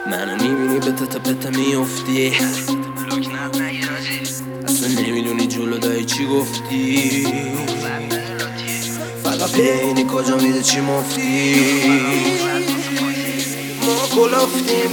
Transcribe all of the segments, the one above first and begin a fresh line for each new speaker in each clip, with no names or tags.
منو میبینی به تته میافتی، اصلا نمیدونی جلو دایی چی گفتی، فقط بینی کجا میده چی مفتی. ما کلافتیم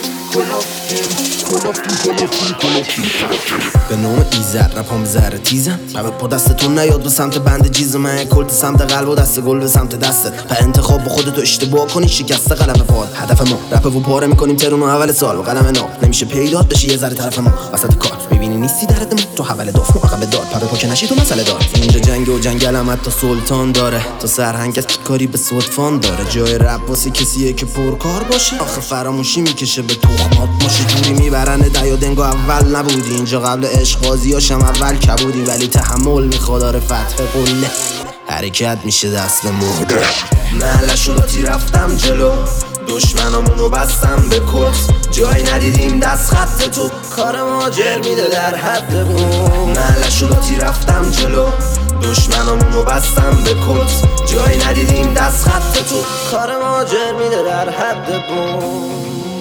به نوع ایزد رپام زهر تیزم و پا دستتون نیاد به سمت بند جیزم. من کلت سمت قلب و دست گل به سمت دستت. به انتخاب با خودتو اشتباه کنی شکست قلم فاد. هدف ما رپ و پاره میکنیم ترون و اول سال و قلم ناب نمیشه پیدات بشی یه ذره طرف ما وسط کار میبینی نیستی درد ما تو حول داف ما عقب دار پاره پاکه نشی تو مسئله دار. اینجا جنگ و جنگل هم حتی سلطان داره تو سرهنگ از کاری به صدفان داره. جای رپ واسه کسیه که پرکار باشه آخه فراموشی میکشه به تخمات باشه. جوری میبرن دیا دنگو اول نبودی اینجا قبل عشق بازیاشم اول کبودی ولی تحمل میخواد داره فتح قله حرکت میشه دست به مرده. محلشو لاتی رفتم جلو دشمنامونو بستم به کت جای ندیدیم دست خط تو کار ماجر میده در حد بوم. محلشو لاتی رفتم جلو دشمنامونو بستم به کت جای ندیدیم دست خط تو کار ماجر میده در حد بوم.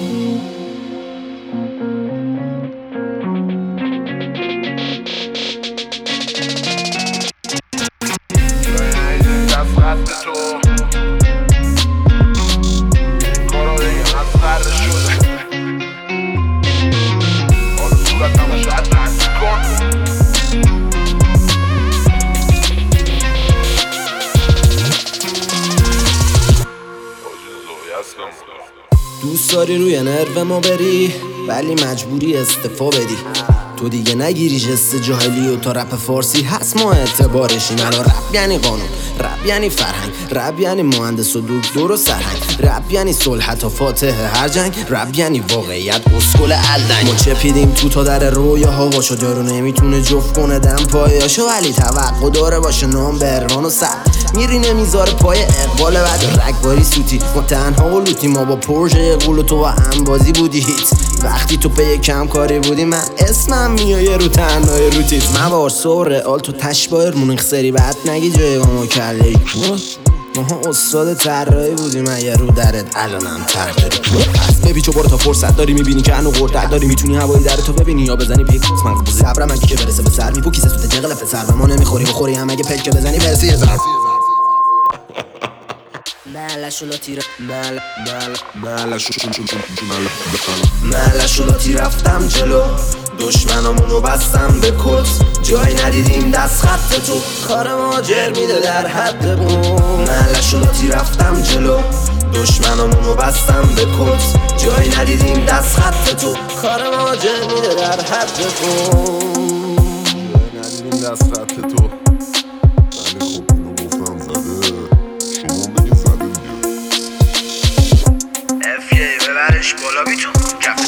دوست داری روی نرو ما بری ولی مجبوری استفا بدی. تو دیگه نگیری جست جاهلی و تا رپ فارسی هست ما اعتبارشیم. الان رپ یعنی قانون، رپ یعنی فرهنگ، رپ یعنی مهندس و دکتر و سرهنگ، رپ یعنی صلح تا فاتح هر جنگ، رپ یعنی واقعیت اسکل الدنگ. ما چپیدیم تو تا در رویاها واشو دارو نمیتونه جفت کنه دم پایاشو ولی توقع داره باشه نام بروان و سر میری نمیذاره پای اقبال بعد رگباری سوتی. ما تنها و لوتی ما با پروژه قول تو با هم بازی بودی هیت وقتی تو پی کم کاری بودی من اسمم میایه رو تنهای رو تیز. موار سوره آل تو تشبایر مونیخ سری بعد نگی جای ما کلی ماها استاد طراحی بودیم اگه رو درت الانم تر داری. پس ببیچو برو تا فرصت داری میبینی که هنو قرد داری میتونی هوایی در تو ببینی یا بزنی پیک من صبرم اگه که برسه به سر میپو کیسه سوت جغل فسر و ما نمیخوری بخوری هم اگه پک بزنی برسی یه ضرب. محلشو لاتی رفتم جلو دشمنامونو بستم به کت جای ندیدیم دست خط تو کار ماجر میده در حد بوم. محلشو لاتی رفتم جلو دشمنامونو بستم به کت جای ندیدیم دست خط تو کار ماجر میده در حد بوم.
جای ندیدیم دست خط تو ولی خب اینو گفتم زده شما بگید زده دیگه.
FK ببرش بالا بیتون